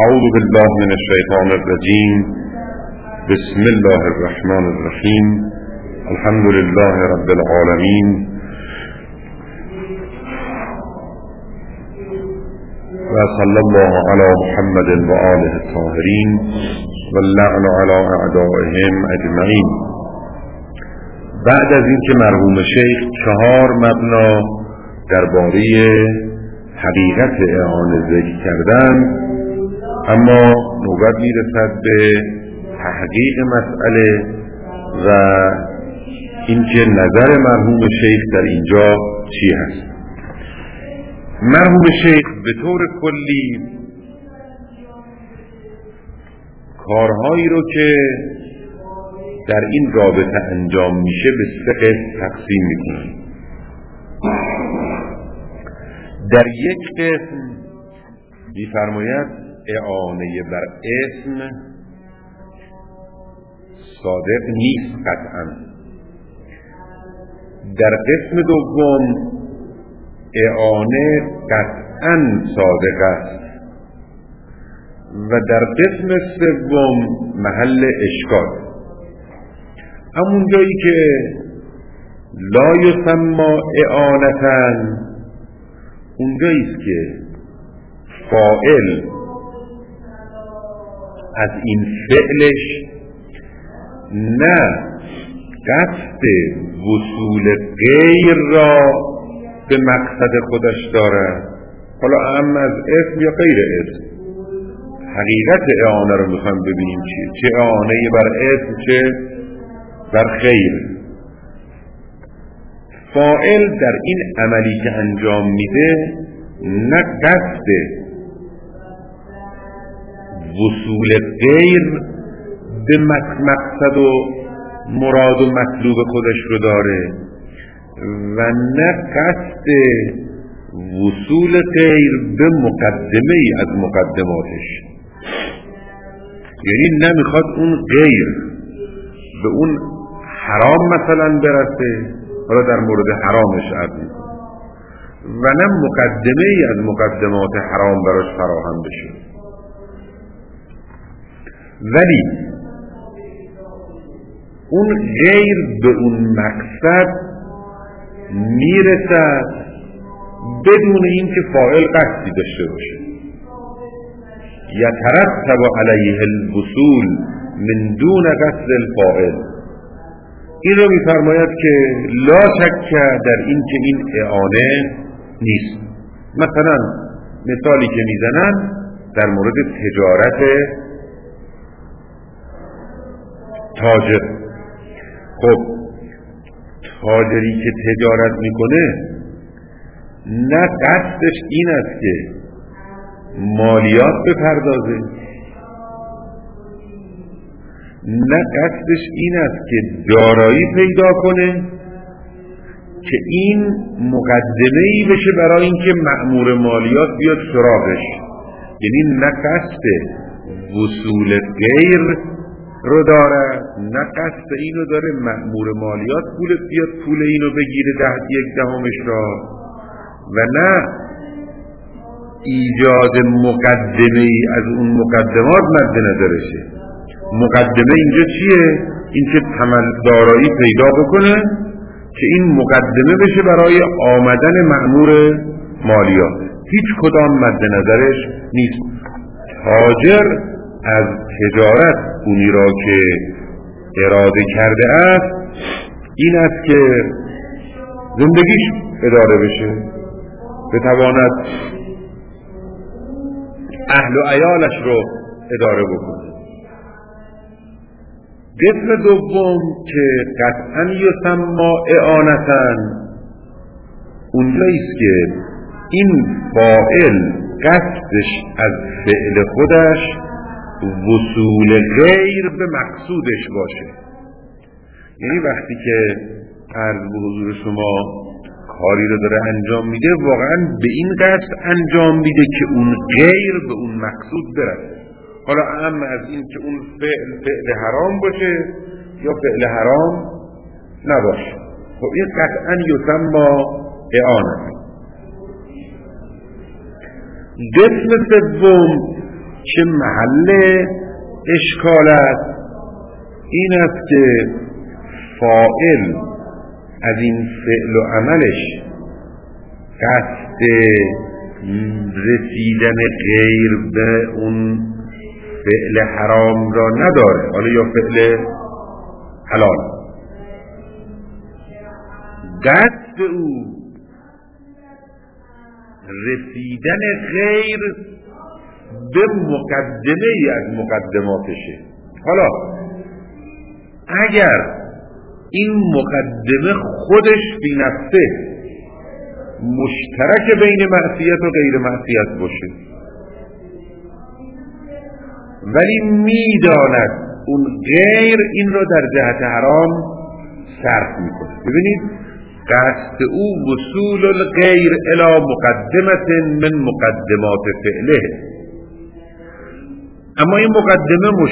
اعوذ بالله من الشیطان الرجیم. بسم الله الرحمن الرحیم. الحمد لله رب العالمین و صلی الله علی محمد و آله الطاهرین و اللعن علی اعدائهم اجمعین. بعد از اینکه مرحوم شیخ 4 مبنا درباره حقیقت اعانه ذکر کردن، اما نوبت میرسد به تحقیق مسئله و اینکه نظر مرحوم شیخ در اینجا چی هست. مرحوم شیخ به طور کلی کارهایی رو که در این رابطه انجام میشه به 3 قسم تقسیم میکنن. در یک قسم میفرماید اعانه بر اسم صادق نیست قطعا. در قسم دوم اعانه قطعا صادق است و در قسم سوم محل اشکال، همون جایی که لا یسمى اعانتن، اونجایی است که فاعل از این فعلش نه قصد وصول غیر را به مقصد خودش دارد، حالا اهم از اسم یا غیر اسم. حقیقت اعانه رو میخوایم ببینیم چه اعانه بر اسم چه بر خیر. فاعل در این عملی که انجام میده نه قصد وصول غیر به مقصد و مراد و مطلوب خودش رو داره و نه قصد وصول غیر به مقدمه ای از مقدماتش. یعنی نمیخواد اون غیر به اون حرام مثلا برسه، حالا در مورد حرامش عدل، و نه مقدمه ای از مقدمات حرام براش فراهم بشه. ولی اون غیر به اون مقصد میرسد بدون اینکه فاعل قصدی داشته باشه. یترتب علیه الوصول من دون قصد الفاعل. این رو میفرماید که لا شک در این که این اعانه نیست. مثلا مثالی که میزنن در مورد تجارت تاجر. خب تاجری که تجارت میکنه نه قصدش این است که مالیات بپردازه، نه قصدش این است که دارایی پیدا کنه که این مقدمه‌ای بشه برای اینکه مأمور مالیات بیاد سراغش. یعنی نه قصد وصول غیر رو داره، نه قصد اینو داره مأمور مالیات بیاد پول اینو بگیره 1/10 را، و نه ایجاد مقدمه‌ای از اون مقدمات مد نظرشه. مقدمه اینجا چیه؟ این که دارایی پیدا بکنه که این مقدمه بشه برای آمدن مأمور مالیات. هیچ کدام مد نظرش نیست. تاجر از تجارت اونی را که اراده کرده است این است که زندگیش اداره بشه، بتواند اهل و عیالش رو اداره بکنه. قسم دوم که قطعا یسمى اعانتن، اونجاییست که این فاعل قصدش از فعل خودش وصول غیر به مقصودش باشه. یعنی وقتی که عرض به حضور شما کاری رو داره انجام میده واقعا به این قصد انجام میده که اون غیر به اون مقصود برسه. حالا اهم از این که اون فعل حرام باشه یا فعل حرام نباشه. خب این قطعا یسمى اعانه. قسم سوم که محل اشکال است این است که فاعل از این فعل و عملش قصد رسیدن غیر به اون فعل حرام را نداره، حالا یا فعل حلال. قصد او رسیدن غیر به مقدمه ای از مقدماتشه. حالا اگر این مقدمه خودش بی نفسه مشترک بین معصیت و غیر معصیت باشه ولی میداند اون غیر این را در جهت حرام صرف میکنه، ببینید قصد او وصول الغیر الی مقدمه من مقدمات فعله، اما این مقدمه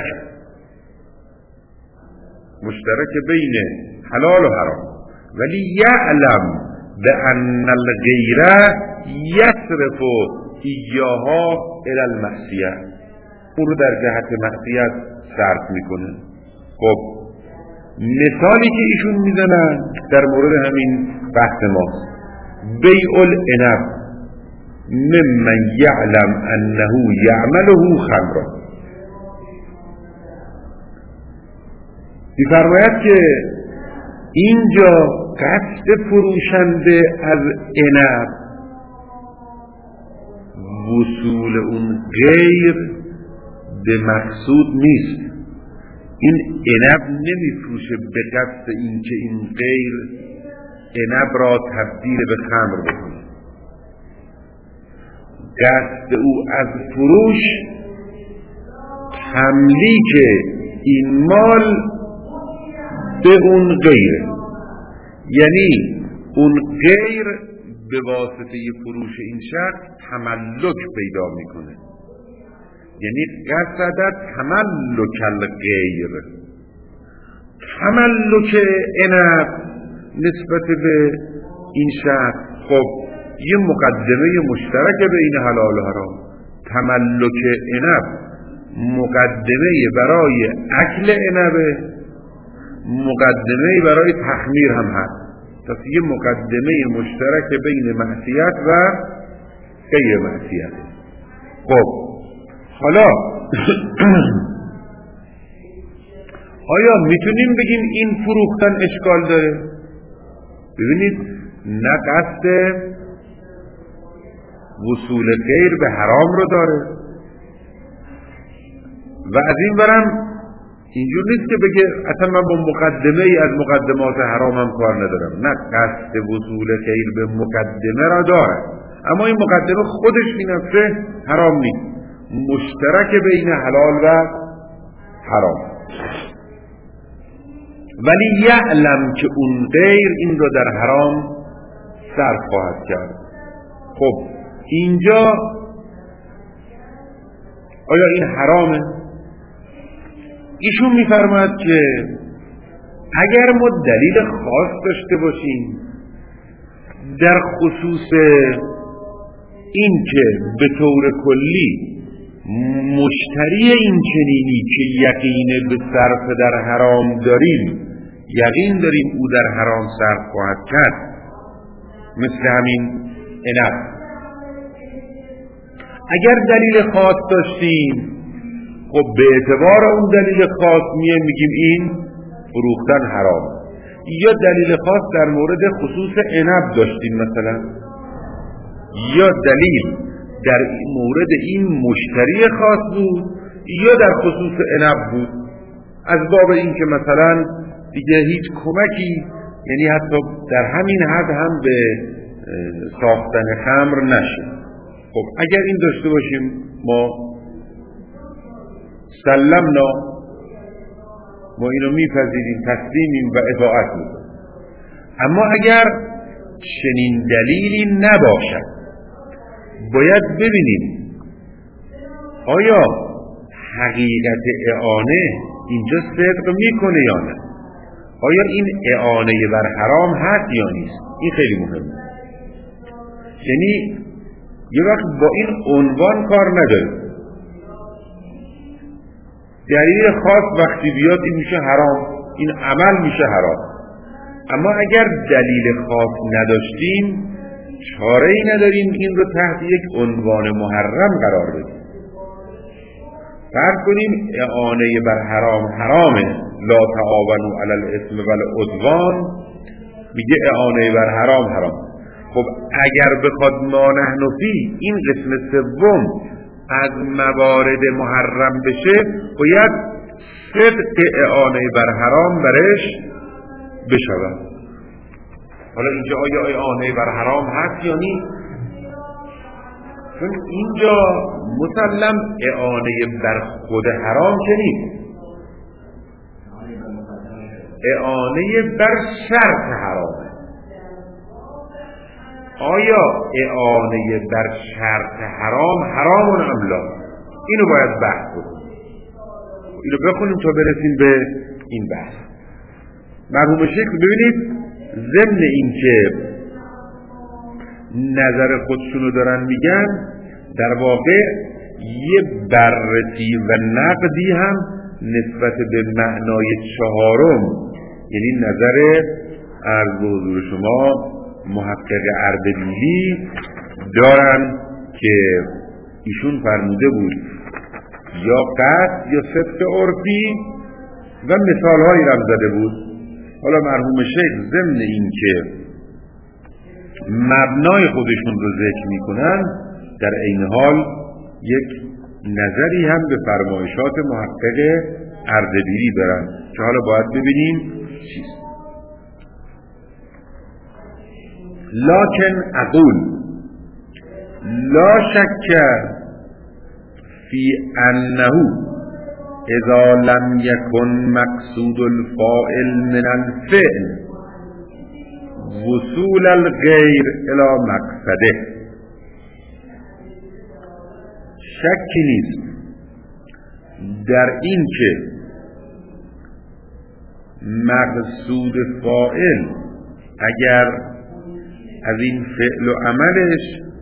مشترک بین حلال و حرام، ولی یعلم بأن الغیر یصرف ایاها الی المعصیه، اون رو در جهت معصیت صرف میکنه. خب مثالی که ایشون میزنن در مورد همین بحث ماست، بیع العنب ممن یعلم انه یعمله خمرا. می‌فرماید که اینجا قصد فروشنده از عنب وصول اون غیر به مقصود نیست، این عنب نمیفروشه به قصد اینکه این غیر عنب را تبدیل به خمر بکنه. قصد او از فروش تملیک این مال به اون غیره، یعنی اون غیر به واسطه فروش این شخص تملک پیدا میکنه، یعنی قصد تملک الغیر، تملک عنب نسبت به این شخص. خب یه مقدمه مشترک بین حلال و حرام، تملک عنب مقدمه برای اکل عنب، مقدمه برای تخمیر هم هست، پس یه مقدمه مشترک بین معصیت و غیر معصیت. خب حالا آیا میتونیم بگیم این فروختن اشکال داره؟ ببینید نه قصد وصول غیر به حرام رو داره و از این برم اینجور نیست که بگه اصلا من با مقدمه ای از مقدمات حرامم کار ندارم، نه قصد وصول غیر به مقدمه را داره، اما این مقدمه خودش بی نفسه حرام نیست، مشترک بین حلال و حرام، ولی یعلم که اون غیر این رو در حرام صرف خواهد کرد. خب اینجا آیا این حرامه؟ ایشون میفرماید که اگر ما دلیل خاص داشته باشیم در خصوص این که به طور کلی مشتری این چنینی که یقین به صرف در حرام داریم، یقین داریم او در حرام صرف خواهد کرد، مثل همین عنب، اگر دلیل خاص داشتیم خب به اعتبار اون دلیل خاص میگیم این فروختن حرام، یا دلیل خاص در مورد خصوص عنب داشتیم مثلا، یا دلیل در مورد این مشتری خاص بود یا در خصوص عنب بود، از باب این که مثلا دیگه هیچ کمکی، یعنی حتی در همین حد هم به ساختن خمر نشه. خب اگر این داشته باشیم ما سلمنا، ما اینو میپذیریم، تسلیمیم و اطاعت میکنیم. اما اگر چنین دلیلی نباشد باید ببینیم آیا حقیقت اعانه اینجا صدق میکنه یا نه، آیا این اعانه بر حرام هست یا نیست، این خیلی مهمه. یعنی یه وقت با این عنوان کار نداریم، دلیل خاص وقتی بیاد این میشه حرام، این عمل میشه حرام. اما اگر دلیل خاص نداشتیم چاره ای نداریم این رو تحت یک عنوان محرم قرار بدیم. فرض کنیم اعانه بر حرام حرامه، لا تعاونوا علی الاثم والعدوان، میگه اعانه بر حرام حرام. خب اگر بخواد ما نحن فی این قسم سوم از موارد محرم بشه باید صدق اعانه بر حرام برش بشود. حالا اینجا آیا اعانه بر حرام هست یا نیست؟ چون اینجا مسلم اعانه بر خود حرام که نیست، اعانه بر شرط حرامه. آیا اعانه بر شرط حرام حرام ام لا؟ اینو باید بحث کنیم، اینو بخونیم تا برسیم به این بحث. مرحوم شیخ ببینید ضمن این که نظر خودشونو دارن میگن، در واقع یه بررسی و نقدی هم نسبت به معنای چهارم، یعنی نظر عرض به حضور شما محقق اردبیلی دارن که ایشون فرموده بود یا قصد یا صدق عرفی و مثال هایی رم زده بود. حالا مرحوم شیخ ضمن این که مبنای خودشون رو ذکر میکنن در این حال یک نظری هم به فرمایشات محقق اردبیلی دارن که حالا باید ببینیم چیست. لکن اقول لا شک فی انه اذا لم یکن مقصود الفاعل من الفعل وصول الغیر الى مقصده. شکی نیست در این که مقصود فاعل اگر از این فعل و عملش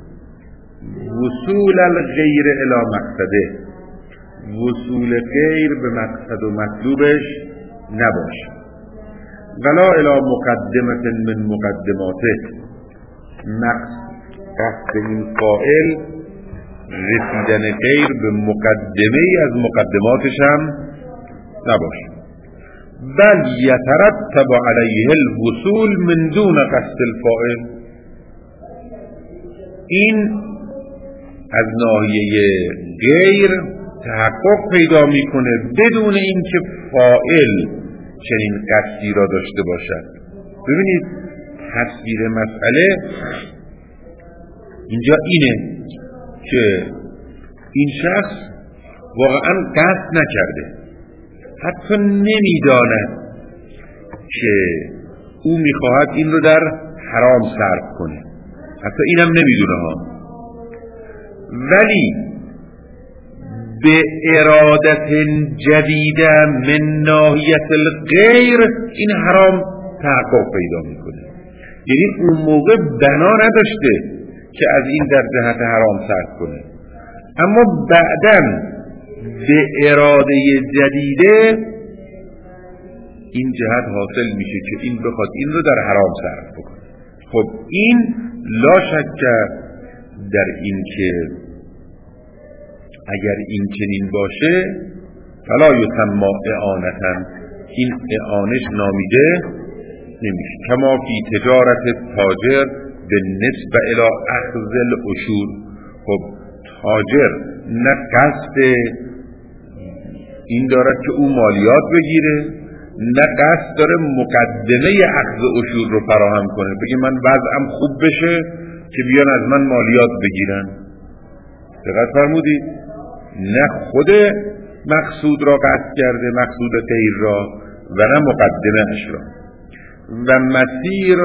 وصول الغیر الی مقصده، وصول غیر به مقصد و مطلوبش نباشه، ولا الی مقدمه من مقدماته، قصد این فاعل رسیدن غیر به مقدمه از مقدماتش هم نباشه، بل یترتب علیه الوصول من دون قصد الفاعل. این از ناحیه غیر تحقق پیدا میکنه بدون اینکه فاعل چنین قصدی را داشته باشد. ببینید تصویر مسئله اینجا اینه که این شخص واقعا قصد نکرده، حتی نمیداند که او میخواهد این رو در حرام صرف کنه، حتی اینم نمیدونه ها، ولی به ارادت جدیده من ناحیت الغیر این حرام تحقق پیدا میکنه. یعنی اون موقع بنا نداشته که از این در جهت حرام صرف کنه، اما بعداً به اراده جدیده این جهت حاصل میشه که این بخواد این رو در حرام صرف بکنه. خب این لا شک در این که اگر این چنین باشه فلا یسمى اعانة، این اعانش نامیده نمیشه. کما فی تجارت تاجر بالنسبه الی اخذ العشور. خب تاجر نه قصد این دارد که او مالیات بگیره، نه قصد داره مقدمه اخذ عشور رو فراهم کنه، بگه من وضعم خوب بشه که بیان از من مالیات بگیرن. دقت فرمودید؟ نه خود مقصود را قصد کرده، مقصود غیر را، و نه مقدمه اش را. و مسیر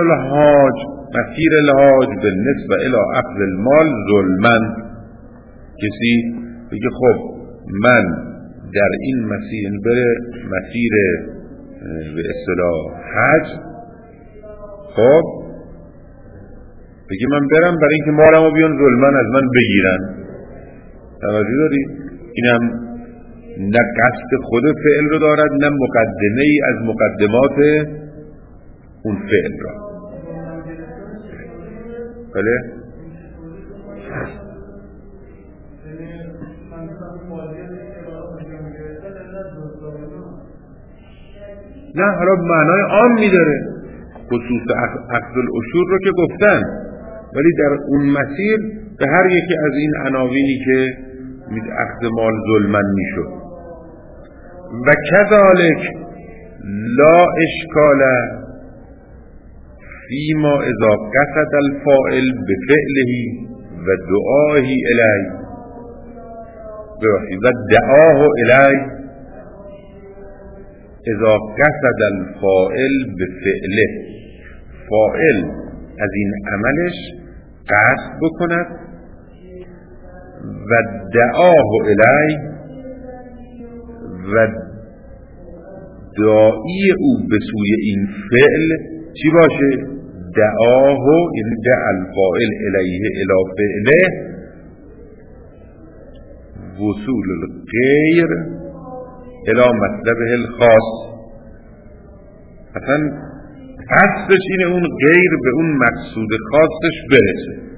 الحاج بالنسبه الی اخذ المال ظلمن. کسی بگه خب من در این مسیر بره مسیر به اصطلاح حج، خب بگه من برم برای اینکه مالمو بیان ظلمن از من بگیرن. توجه داری؟ اینم نه قصد خود فعل رو دارد نه مقدمه ای از مقدمات اون فعل را. بله؟ نه حالا معنای عام میداره، خصوص اخذ العشور رو که گفتن، ولی در اون مسیر به هر یکی از این عناوینی که اخذ مال ظلمن میشد. و کذالک لا اشکال فیما اذا قصد الفاعل بفعله و دعاه الی و دعاه الی اذا قصد الفاعل بفعله، فاعل از این عملش قصد بکند و دعاه الی و داعی او به سوی این فعل چی باشه؟ دعاه، یعنی دع الفاعل الیه الی فعله وصول الغیر الی مطلبه الخاص. اصلا قصدش اینه اون غیر به اون مقصود خاصش برسه.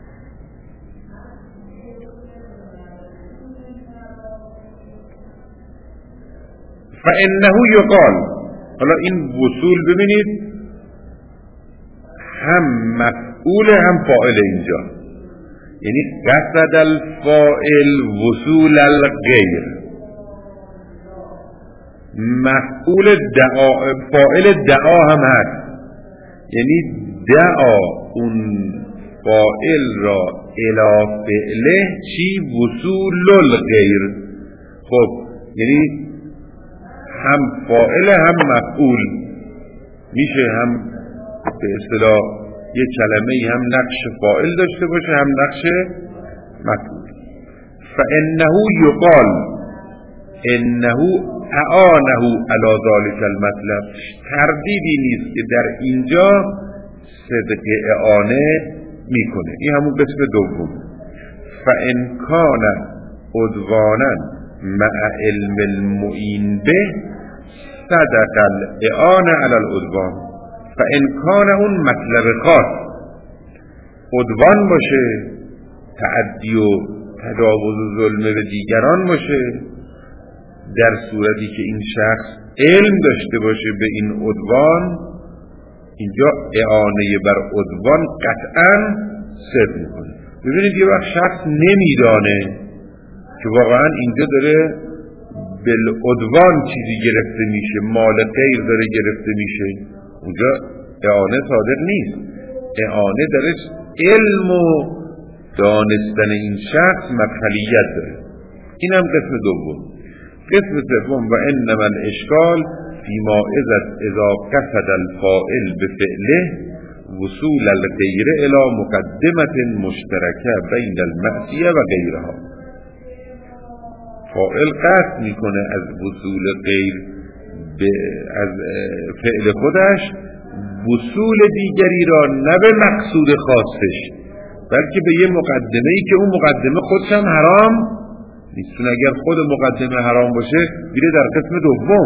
فانه یقال، حالا این وصول ببینید هم مفعول هم فاعل اینجا، یعنی قصد الفاعل وصول الغیر، مفعول دعا فاعل دعا هم هست، یعنی دعا اون فاعل را الی فعله چی؟ وصول الغیر. خب یعنی هم فاعل هم مفعول میشه، هم به اصطلاح یک کلمه هم نقش فاعل داشته باشه هم نقش مفعول. فانه یقال انه اعانه علی ذلک المطلب، تردیدی نیست که در اینجا صدق اعانه میکنه. این همون قسم دوم. فان کان عدوانا مع علم المعین به صدق الاعانه علی العدوان. فان کان اون مطلب خاص عدوان باشه، تعدی و تجاوز و ظلم به دیگران باشه، در صورتی که این شخص علم داشته باشه به این عدوان، اینجا اعانه بر عدوان قطعا صدق میکنه. ببینید یه وقت شخص نمیدانه که واقعا اینجا داره بالعدوان چیزی گرفته میشه، مال غیر داره گرفته میشه، اونجا اعانه صادق نیست. اعانه درش علم و دانستن این شخص مدخلیت داره. این هم قسم دوم. قسم سوم و انما الاشکال فیما اذا قصد الفاعل بفعله وصول الغیر الى مقدمه مشترکه بین المعصیه و غیرها. فاعل قصد میکنه از وصول غیر از فعل خودش وصول دیگری را نه به مقصود خاصش، بلکه به یه مقدمه‌ای که اون مقدمه خودش هم حرام نیستون. اگر خود مقدمه حرام باشه میره در قسم دوم،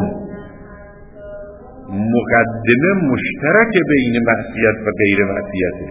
مقدمه مشترک بین معصیت و غیر معصیته،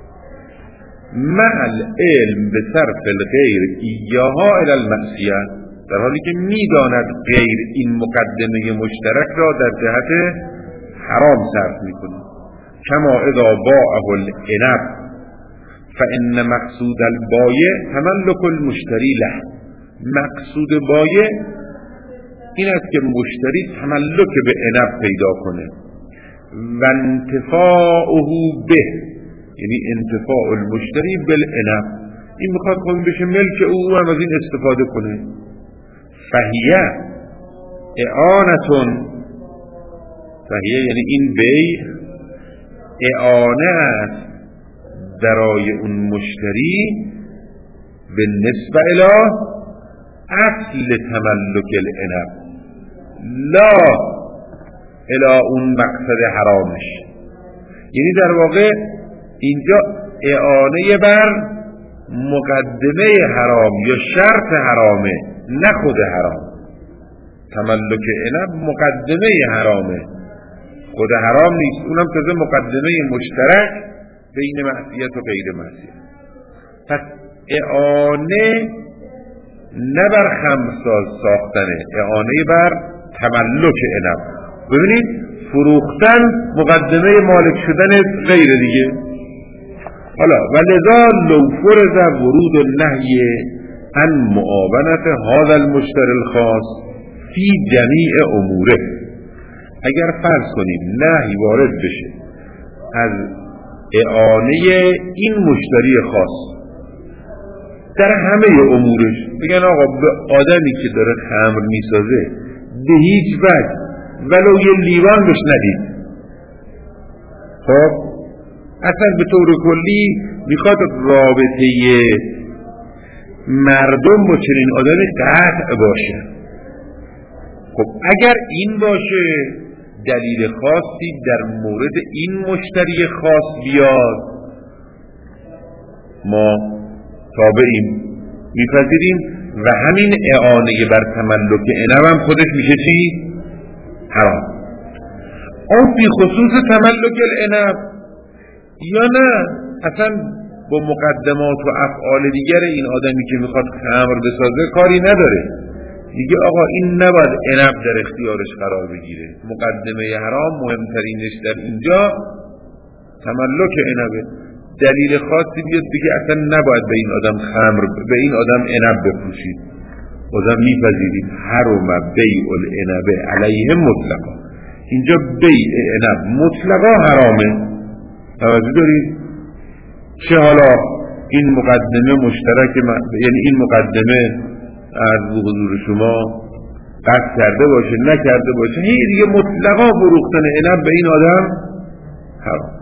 مع العلم به صرف الغیر ایاها الی المعصیه، در حالی که میداند غیر این مقدمه مشترک را در جهت حرام صرف میکنه. کما اذا باعه العنب فان مقصود البایع تملک المشتری له. مقصود بایع این است که مشتری تملک به عنب پیدا کنه و انتفاعه به، یعنی انتفاع المشتری بالعنب، این میخواد خود بشه ملک او هم از این استفاده کنه. فهیه اعانتون، فهیه یعنی این بیع اعانه است برای اون مشتری به نسبه الی اصل تملک العنب لا الی اون مقصد حرامش. یعنی در واقع اینجا اعانه بر مقدمه حرام یا شرط حرامه، نه خود حرام. تملک عنب مقدمه حرامه، خود حرام نیست، اونم تازه مقدمه مشترک بین معصیت و غیر معصیت. پس اعانه نه بر خمساز ساختنه، اعانه بر تملک عنب. ببینید فروختن مقدمه مالک شدن غیر دیگه. حالا ولذا لو فرض ورود النهی عن معاونت هذا المشتری الخاص فی جمیع اموره، اگر فرض کنیم نهی وارد بشه از اعانه این مشتری خاص در همه امورش، بگن آقا به آدمی که داره خمر میسازه به هیچ وجه ولو یه لیوان بهش ندید، خب اصلا به طور کلی میخواد رابطه مردم با چنین آدمی قطع باشه. خب اگر این باشه دلیل خاصی در مورد این مشتری خاص بیاد، ما تابعیم میپذیریم و همین اعانه بر تملک عنب هم خودش میشه چی؟ حرام. او فی خصوص تملک العنب، یا نه اصلا با مقدمات و افعال دیگر این آدمی که میخواد خمر بسازه کاری نداره، میگه آقا این نباید عنب در اختیارش قرار بگیره، مقدمه حرام مهمترینش در اینجا تملک عنبه. دلیل خاصی بیاد دیگه اصلا نباید به این آدم خمر، به این آدم عنب بفروشید، بازم میپذیریم حرم بیع العنب علیه مطلقا. اینجا بیع عنب مطلقا حرامه، توجه دارید؟ چه حالا این مقدمه مشترک یعنی این مقدمه از حضور شما قصد کرده باشه نکرده باشه، هی دیگه مطلقا فروختن عنب به این آدم حرام.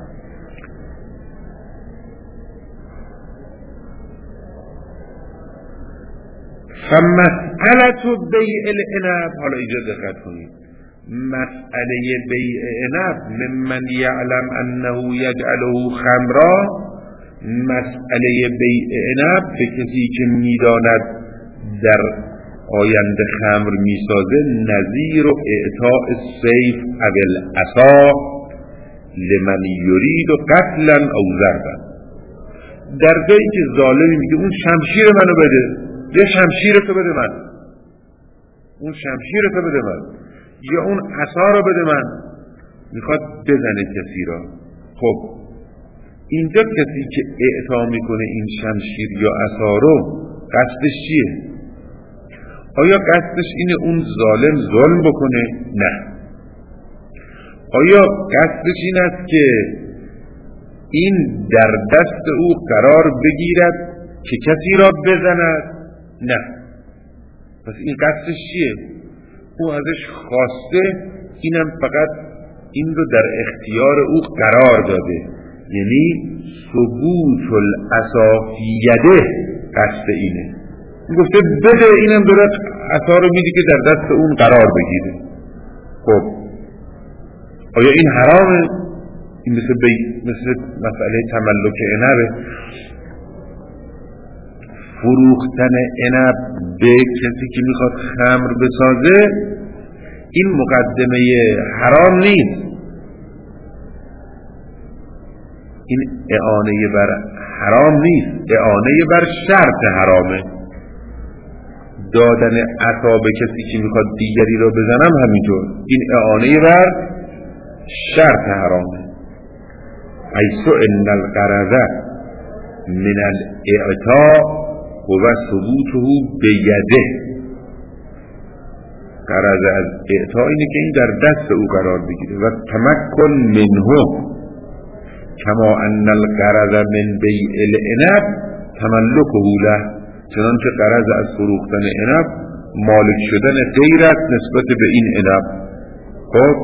فمسئلة بیع العنب، حالا اینجا دقت کنید، مسئله بیع عنب ممن یعلم انه یجعله خمرا، مسئله بیع عنب به کسی که میداند در آینده خمر میسازه، نظیر و اعطاء السیف او العصا لمن یرید قتلا او ضربا. در جایی که ظالمی میگه اون شمشیر منو بده، یه شمشیرتو بده من، اون شمشیرتو بده من، یا اون عصا رو بده من، میخواد بزنه کسی را. خب اینجا کسی که اعطا میکنه این شمشیر یا عصا رو قصدش چیه؟ آیا قصدش اینه اون ظالم ظلم بکنه؟ نه. آیا قصدش این است که این در دست او قرار بگیرد که کسی را بزند؟ نه. پس این قصدش چیه؟ او ازش خواسته، اینم فقط این رو در اختیار او قرار داده، یعنی ثبوت العصا فی یده، قصد اینه. این گفته بده، اینم داره عصا رو میده که در دست اون قرار بگیره. خب آیا این حرامه؟ این مثل مسئله تملک عنبه. فروختن عنب به کسی که میخواد خمر بسازه این مقدمه حرام نیست، این اعانه بر حرام نیست، اعانه بر شرط حرامه. دادن عصا به کسی که میخواد دیگری را بزنم همینطور، این اعانه بر شرط حرامه. ایسو ان الغرض من الاعطاء و ثبوته بیده، غرض از اعطا اینه که این در دست او قرار بگیره و تمکن منه، کما ان الغرض من بیع العنب تملکه له، چنانچه غرض از فروختن عنب مالک شدن غیرت نسبت به این عنب. خب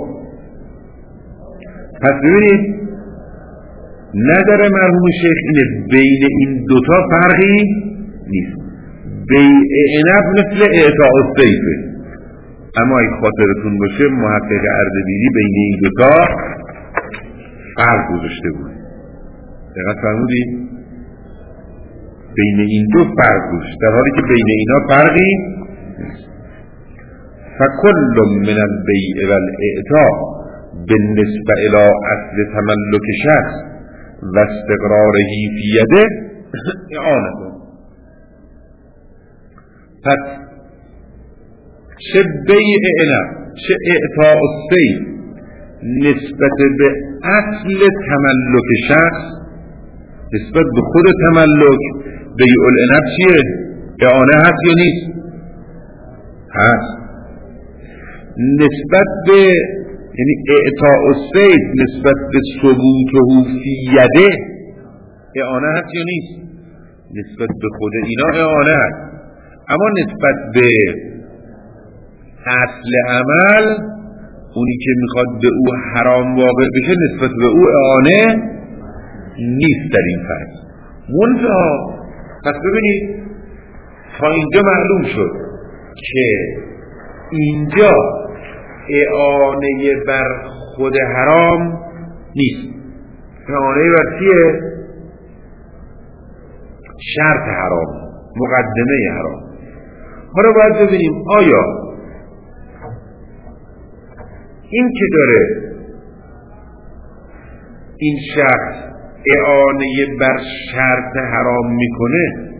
پس ببینید نظر مرحوم شیخ اینه بین این دوتا فرقی نیست. بیع عنب مثل اعطاء السیفه، اما اگه خاطرتون باشه محقق اردبیلی بین این دوتا فرق گذاشته بود. دقت فرمودید؟ بین این دو فرق گذاشته، در حالی که بین اینا فرقی نیست. فکل من البیع والاعطاء بالنسبه الى اصل تملک شخص و استقراره فی یده اعانته. پس چه بیع عنب چه اعطاء الصید نسبت به اصل تملک شخص، نسبت به خود تملک بیع العنب چیه؟ اعانه هست یا نیست؟ هست. نسبت به یعنی اعطاء الصید نسبت به ثبوته فی یده اعانه هست یا نیست؟ نسبت به خود اینا اعانه هست. اما نسبت به اصل عمل، اونی که میخواد به او حرام واقع بشه، نسبت به او اعانه نیست در این فرض. منتها پس ببینید تا اینجا معلوم شد که اینجا اعانه بر خود حرام نیست، اعانه بر چیه؟ شرط حرام، مقدمه حرام. حالا باید ببینیم آیا این که داره این شخص اعانه بر شرط حرام میکنه،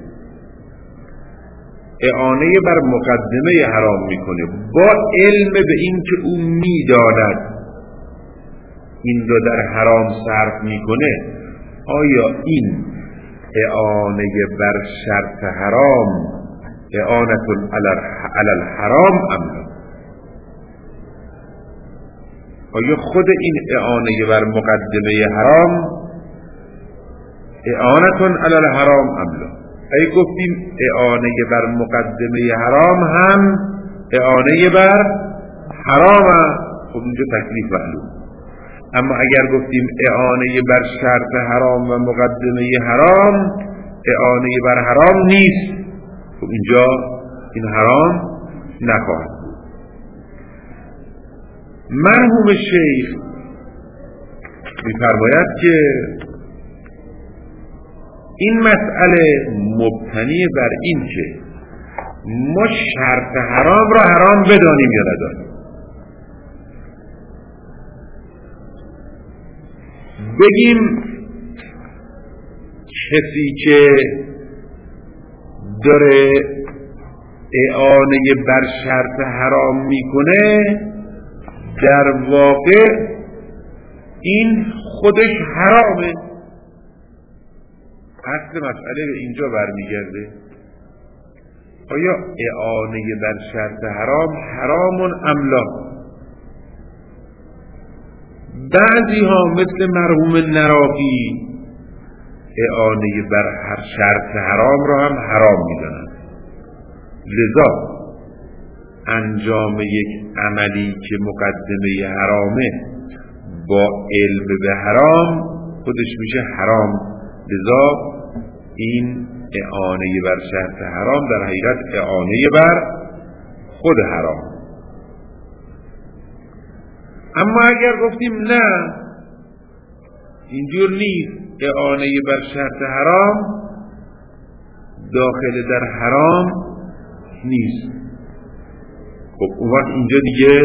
اعانه بر مقدمه حرام میکنه با علم به این که او میداند این رو در حرام صرف میکنه، آیا این اعانه بر شرط حرام اعانت علی الحرام ام؟ آیا خود این اعانه بر مقدمه حرام اعانت علی الحرام ام لا؟ ای گفتیم اعانه بر مقدمه حرام هم اعانه بر حرام، خب اینجا تکلیف معلوم. اما اگر گفتیم اعانه بر شرط حرام و مقدمه حرام اعانه بر حرام نیست، خب اینجا این حرام نخواهد. مرحوم شیخ می‌فرماید که این مسئله مبتنی بر این که ما شرط حرام را حرام بدانیم یا ندانیم. بگیم کسی که داره اعانه بر شرط حرام میکنه در واقع این خودش حرامه. اصل مسئله به اینجا برمیگرده، آیا اعانه بر شرط حرام حرامون ام لا؟ بعضی ها مثل مرحوم نراقی اعانه بر هر شرط حرام را هم حرام میدانند. لذا انجام یک عملی که مقدمه حرامه با علم به حرام خودش میشه حرام. لذا این اعانه بر شرط حرام در حقیقت اعانه بر خود حرام. اما اگر گفتیم نه اینجور نیست، اعانه بر شرط حرام داخل در حرام نیست، خب اون وقت اینجا دیگه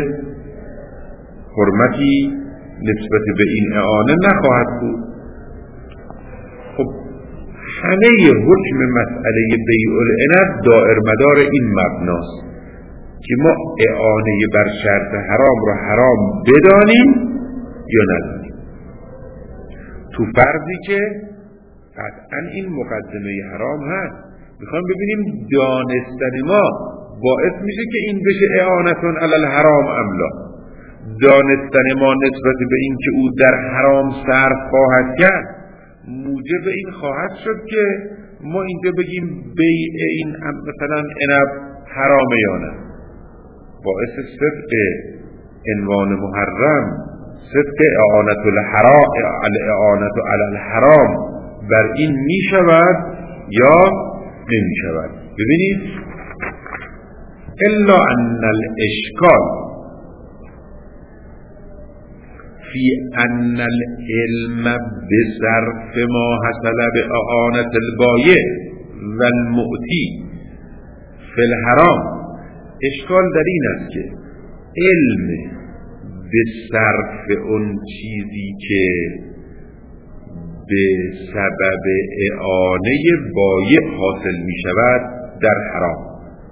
حرمتی نسبت به این اعانه نخواهد بود. خب همه حکم مسئله بیع العنب دائر مدار این مبناست که ما اعانه بر شرط حرام را حرام بدانیم یا ندانیم، تو فرضی که قطعا این مقدمه حرام هست. میخوام ببینیم دانستن ما باعث میشه که این بشه اعانتون علی الحرام ام لا. دانستن ما نسبت به این که او در حرام صرف خواهد کرد موجب این خواهد شد که ما اینجا بگیم بیع این مثلا عنب حرامه یا نه. باعث صدق عنوان محرم، صدق اعانت علی الحرام بر این می شود یا نمی شود. ببینید الا ان الاشکال فی ان العلم بصرف ما حصل باعانت البایع والمعطی فی الحرام، اشکال در این است که علم به صرف اون چیزی که به سبب اعانه بایع حاصل می شود در حرام.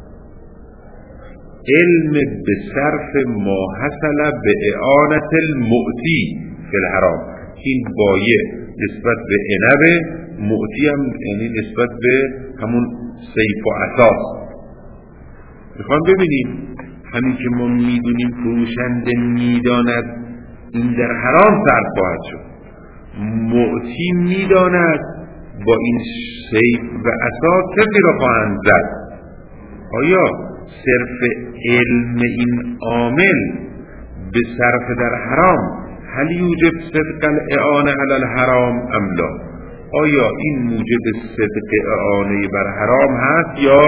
علم به صرف ما حصل به اعانت المعطی فی الحرام. این بایع نسبت به عنب، معطی هم یعنی نسبت به همون سیف و اساس. میخوام ببینیم همین که ما میدونیم فروشنده میداند این در حرام صرف خواهد شد، معطی میداند با این سیف و اساس کسی را خواهند زد. آیا صرف علم این عامل به صرف در حرام هل یوجب صدق الاعانه علی الحرام ام لا؟ آیا این موجب صدق اعانه بر حرام هست یا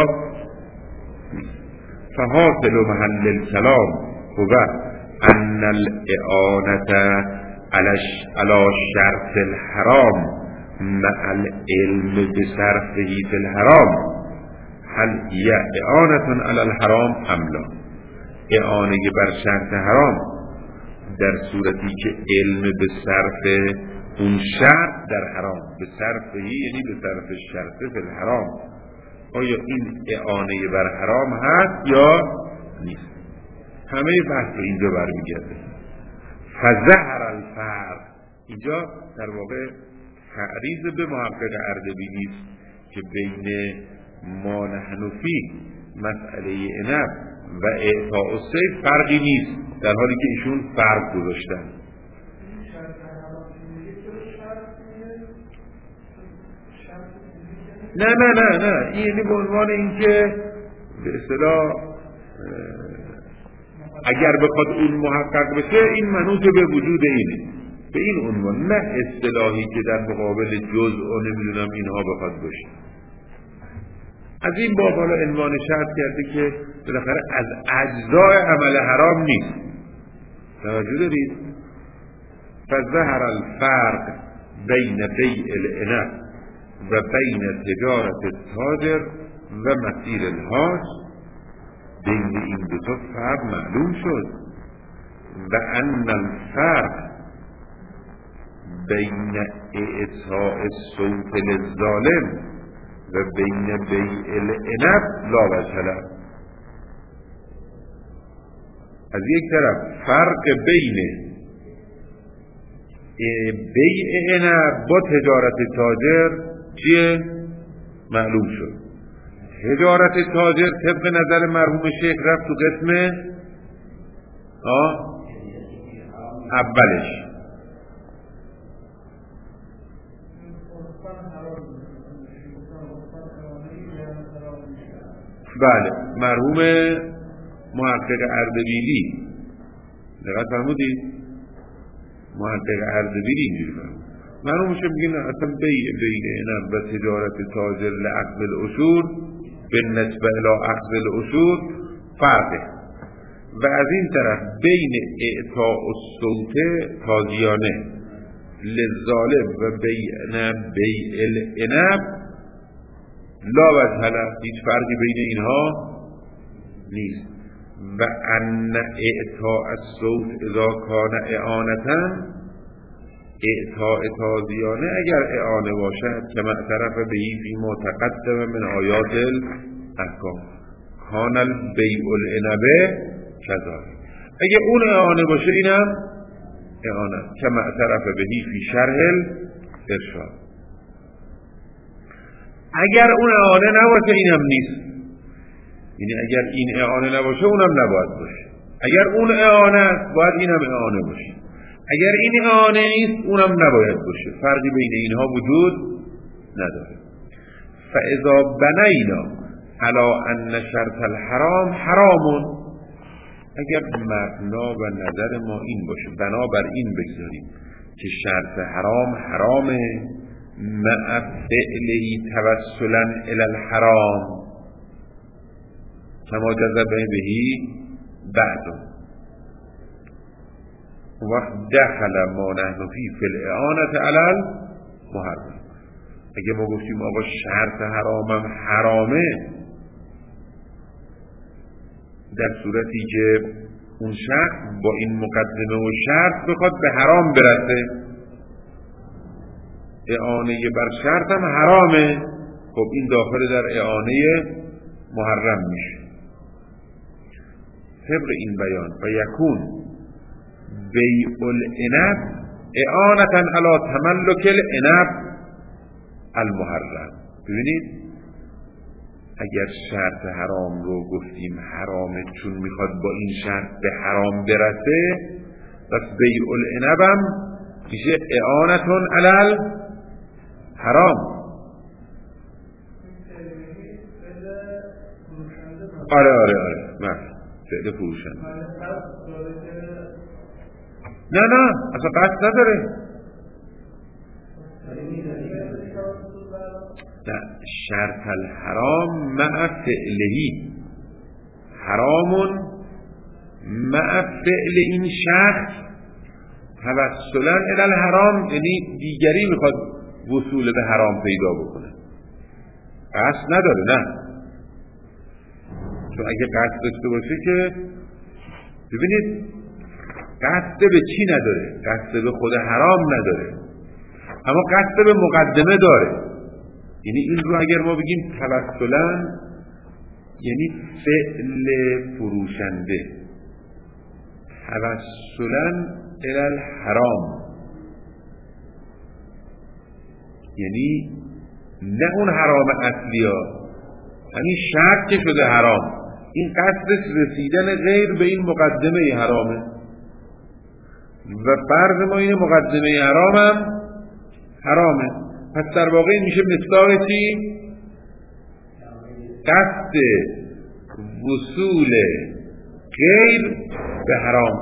فحاصل محل الكلام هو ان الاعانه على شرط الحرام مع العلم بصرفه في الحرام هل هي اعانه علی الحرام ام لا؟ اعانه بر شرط حرام در صورتی که علم به صرف اون شرط در حرام، به صرفه یعنی به صرف شرط فی الحرام، آیا این اعانه بر حرام هست یا نیست؟ همه بحث اینجا برمیگرده. فظهر الفرق، اینجا در واقع تعریض به محقق اردبیلی است که بین ما نحن فی مسئله عنب و اعطاء السیف فرقی نیست، در حالی که ایشون فرق گذاشتن. نه این یعنی به عنوان اینکه به اصطلاح اگر بخواد اون محقق بشه این منوط به وجود اینه، به این عنوان، نه اصطلاحی که در مقابل جزء و نمیدونم اینها بخواد باشه. از این باب حالا عنوان شرط کرده که بالاخره از اجزای عمل حرام نیست. توجه دارید؟ فظهر الفرق بین بیع العنب و بین تجارت التاجر و مسیر الحاج، بین این دو تا فرق معلوم شد. و ان الفرق بین اعطاء الصوت للظالم و بین بیع العنب لا وجه له. از یک طرف فرق بین بیع عنب با تجارت تاجر چیه؟ معلوم شد. تجارت تاجر طبق نظر مرحوم شیخ رفت تو قسم اولش. بله، مرحوم محقق اردبیلی دقت فرمودید؟ محقق اردبیلی اینجوری فرمود. مرحومش میگن اصلا بیع عنب و تجارت تاجر لأخذ الاصول بالنسبه الى اخذ الاصول فرقه. و از این طرف بین اعطاء الصوت تازیانه للظالم و بیع العنب لا وجه له، هیچ فرقی بین اینها نیست. و ان اعطاء الصوت اذا کان اعانتا، اعطاء تازیانه اگر اعانه باشد که معترف بهی فی ما تقدم من آیات الاحکام کان البیع العنب کذالک، اگر اون اعانه باشه اینم اعانه که معترف بهی فی شرح الارشاد. اگر اون اعانه نباشه اینم نیست، یعنی اگر این اعانه نباشه اونم نباید باشه. اگر اون اعانه است باید اینم اعانه باشه. اگر این اعانه نیست اونم نباید باشه. فرقی بین اینها وجود نداره. فاذا بنینا علی ان شرط الحرام حرام، اگر مبنا و نظر ما این باشه، بنابر این بگذاریم که شرط حرام حرامه مع فعله توسلا الی الحرام کما جذبه بهی بعد وقت دخل ما نحن فی الاعانة علی المحرم. اگه ما گفتیم آقا شرط حرامم حرامه در صورتی که اون شخص با این مقدمه و شرط بخواد به حرام برسه، اعانه بر شرط هم حرامه، خب این داخل در اعانه محرم میشه. طبق این بیان و یکون بیع العنب اعانتا علی تملک العنب المحرم. ببینید اگر شرط حرام رو گفتیم حرامه چون میخواد با این شرط به حرام برسه، پس بیع العنب هم میشه اعانتون علی حرام. آره فعل فروشنده. نه اصلا قصد نداره. نه، شرط الحرام مع فعلهی، حرامون مع فعل این شخص توسلا الی الحرام، یعنی دیگری میخواد وصول به حرام پیدا بکنه، قصد نداره. نه، چون اگه قصد داشته باشه که ببینید قصد به چی نداره؟ قصد به خود حرام نداره، اما قصد به مقدمه داره. یعنی این رو اگر ما بگیم توسلا، یعنی فعل فروشنده توسلا الی الحرام، یعنی نه اون حرام اصلی ها، همین شرط که شده حرام، این قصدش رسیدن غیر به این مقدمه حرامه و فرض ما این مقدمه حرام هم حرامه. پس در واقع میشه مصداق چی؟ قصد وصول غیر به حرام.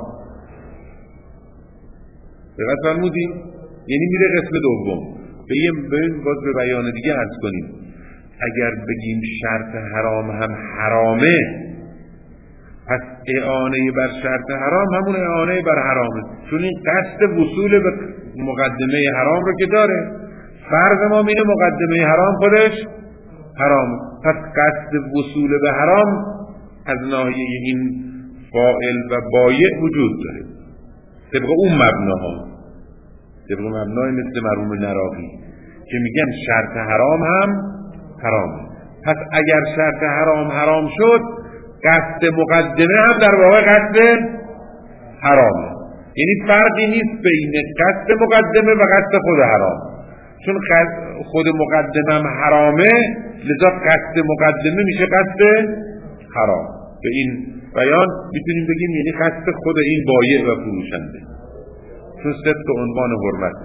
دقت فرمودیم؟ یعنی میره قسم دوم. ببین باز به بیان دیگه عرض کنیم، اگر بگیم شرط حرام هم حرامه، پس اعانه بر شرط حرام همون اعانه بر حرامه، چون این قصد وصول به مقدمه حرام رو که داره. فرض ما اینه مقدمه حرام خودش حرامه، پس قصد وصول به حرام از ناحیه این فاعل و بایع وجود داره طبق اون مبناها، طبق مبنای مثل مرحوم نراقی که میگن شرط حرام هم حرامه. پس اگر شرط حرام شد، قصد مقدمه هم در واقع قصد حرامه. یعنی فرقی نیست بین قصد مقدمه و قصد خود حرام، چون خود مقدمه هم حرامه، لذا قصد مقدمه میشه قصد حرام. به این بیان میتونیم بگیم یعنی قصد خود این بایع و فروشنده، چون صدق عنوان حرمت.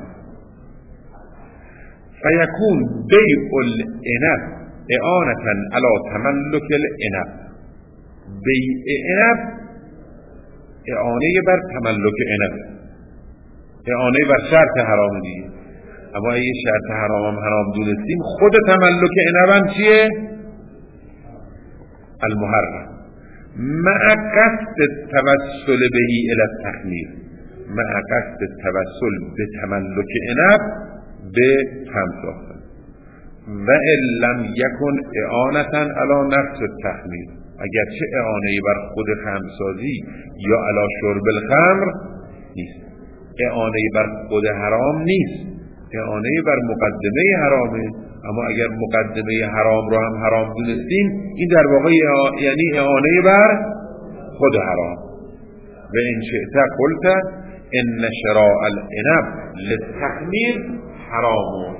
فیکون بیع العنب اعانتا علی تملک العنب. بیع عنب اعانه بر تملک عنب، اعانه بر شرط حرام دیگه. اما اگه شرط حرام هم حرام دونستیم، خود تملک عنب هم چیه؟ المحرم، مع قصد توسل بهی الی التخمیر، مع قصد توسل به تملک عنب به کم ساختن. و لم یکن اعانتا علی نفس التخمیر، اگرچه اعانه بر خود خمرسازی یا علی شرب الخمر نیست، اعانه بر خود حرام نیست، اعانه بر مقدمه حرامه. اما اگر مقدمه حرام رو هم حرام دونستیم، این در واقع یعنی اعانه بر خود حرام. و ان شئت قلت ان شراء العنب للتخمیر حرام.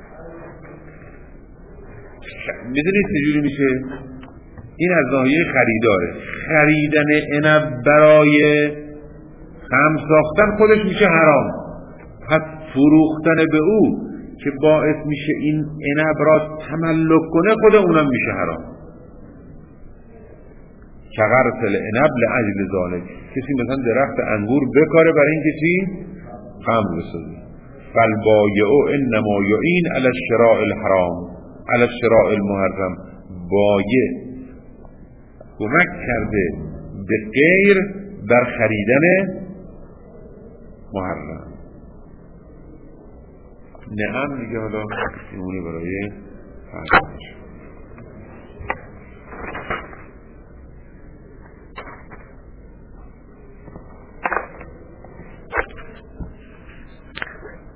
میدونید چجوری میشه؟ این از ناحیه خریداره. خریدن عنب برای خمر ساختن خودش میشه حرام، پس فروختن به او که باعث میشه این عنب را تملک کنه خود اونم میشه حرام. کغرس العنب لاجل ذلک، کسی مثلا درخت انگور بکاره برای اینکه چی؟ خمر بسازه. فالبایع انما یعین علی الشراء الحرام علی الشراء المحرم. بایع کمک کرده به غیر در خریدن محرم. نعم دیگه. حالا نمونه برای فرق